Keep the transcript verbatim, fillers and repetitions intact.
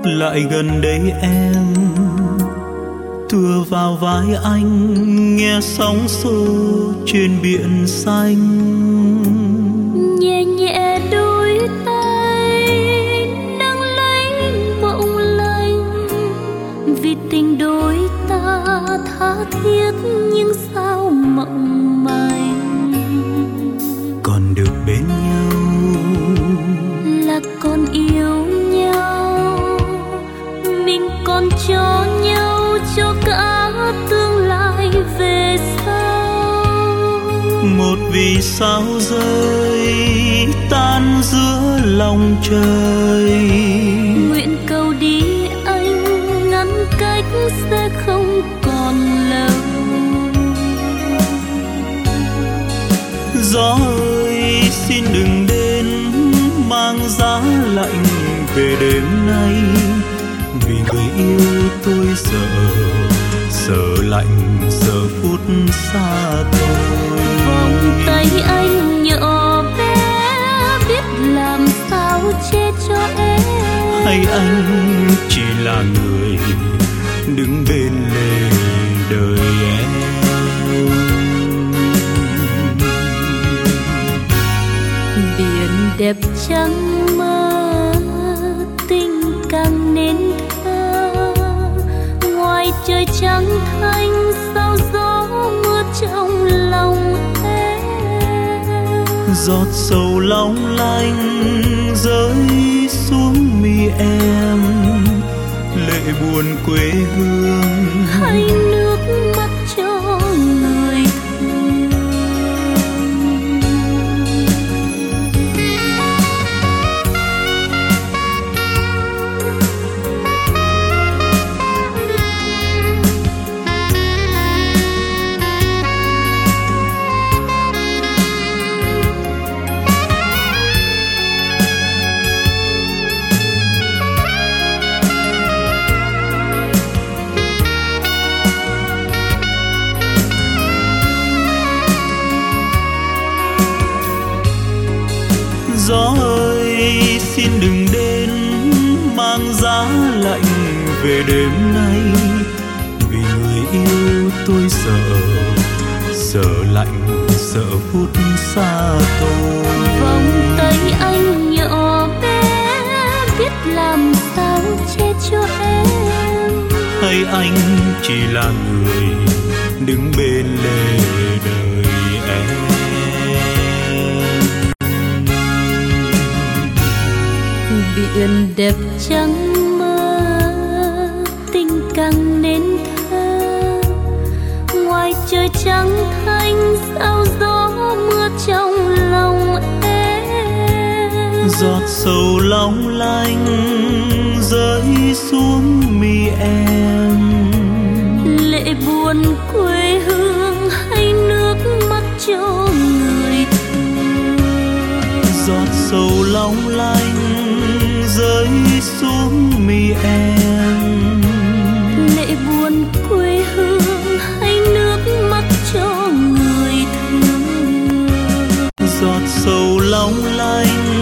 lại gần đây em, tựa vào vai anh nghe sóng xô trên biển xanh. Nhẹ nhẹ đôi tay nâng lấy mộng lành, vì tình đôi ta tha thiết nhưng sao mộng manh. Còn được bên nhau là còn yêu nhau, mình còn cho nhau cho cả tương lai về sau. một vì sao rơi tan giữa lòng trời, nguyện cầu đi anh ngăn cách sẽ không còn lâu. Gió ơi xin đừng đến mang giá lạnh về đêm nay, vì người yêu tôi sợ, sợ lạnh giờ phút xa tôi. Vòng tay anh nhỏ bé biết làm sao che cho em, hay anh chỉ là người đứng bên lề đời em. Biển đẹp trắng mơ tình càng nên thơ, ngoài trời trắng thanh sao gió mưa trong lòng em. Giọt sầu long lanh rơi xuống mi em, lệ buồn quê hương hay nước mắt cho người thương. Gió ơi xin đừng đến mang giá lạnh về đêm nay, vì người yêu tôi sợ, sợ lạnh sợ phút xa tôi. Vòng tay anh nhỏ bé biết làm sao che cho em, hay anh chỉ là người đứng bên lề đời em. Biển đẹp trắng mơ tình càng nên thơ, ngoài trời trắng thanh sao gió mưa trong lòng em. Giọt sầu long lanh rơi xuống mi em, lệ buồn quê hương hay nước mắt cho người thương. Giọt sầu long lanh rơi xuống mi em, lệ buồn quê hương hay nước mắt cho người thương. Giọt sầu long lanh